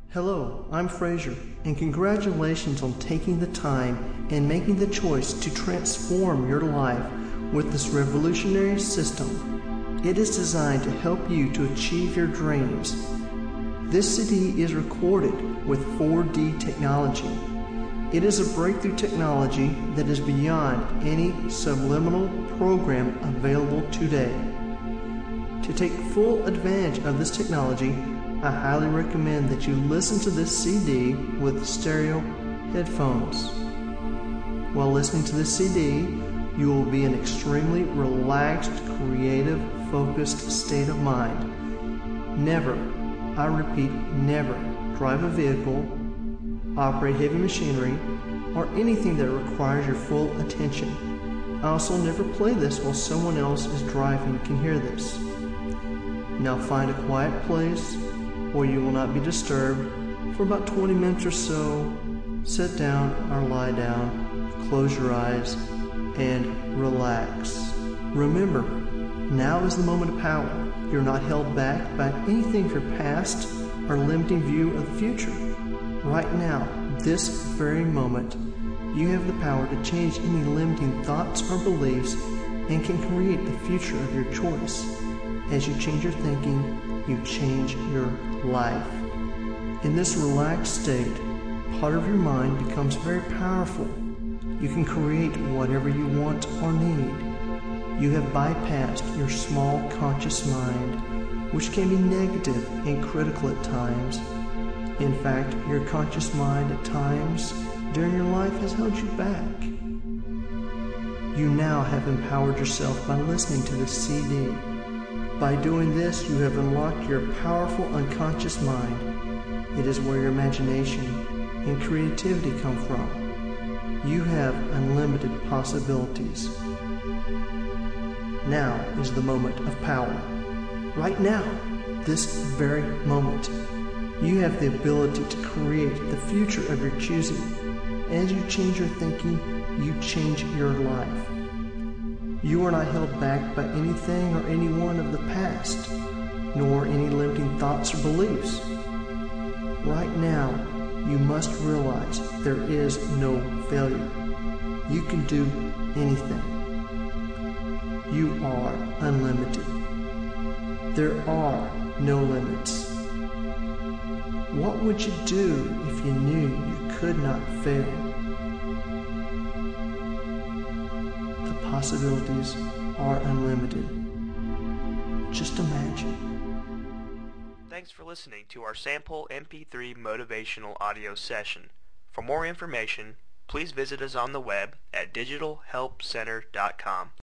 Hello, I'm Fraser, and congratulations on taking the time and making the choice to transform your life with this revolutionary system. It is designed to help you to achieve your dreams. This CD is recorded with 4D technology. It is a breakthrough technology that is beyond any subliminal program available today. To take full advantage of this technology, I highly recommend that you listen to this CD with stereo headphones. While listening to this CD, you will be in an extremely relaxed, creative, focused state of mind. Never, I repeat, never drive a vehicle, operate heavy machinery, or anything that requires your full attention. I also never play this while someone else is driving and can hear this. Now find a quiet place where you will not be disturbed for about 20 minutes or so. Sit down or lie down, close your eyes, and relax. Remember, now is the moment of power. You're not held back by anything of your past or limiting view of the future. Right now, this very moment, you have the power to change any limiting thoughts or beliefs and can create the future of your choice. As you change your thinking, you change your life. In this relaxed state, part of your mind becomes very powerful. You can create whatever you want or need. You have bypassed your small conscious mind, which can be negative and critical at times. In fact, your conscious mind at times during your life has held you back. You now have empowered yourself by listening to this CD. By doing this, you have unlocked your powerful unconscious mind. It is where your imagination and creativity come from. You have unlimited possibilities. Now is the moment of power. Right now, this very moment, you have the ability to create the future of your choosing. As you change your thinking, you change your life. You are not held back by anything or anyone of the past, nor any limiting thoughts or beliefs. Right now, you must realize there is no failure. You can do anything. You are unlimited. There are no limits. What would you do if you knew you could not fail? The possibilities are unlimited. Just imagine. Thanks for listening to our sample MP3 motivational audio session. For more information, please visit us on the web at digitalhelpcenter.com.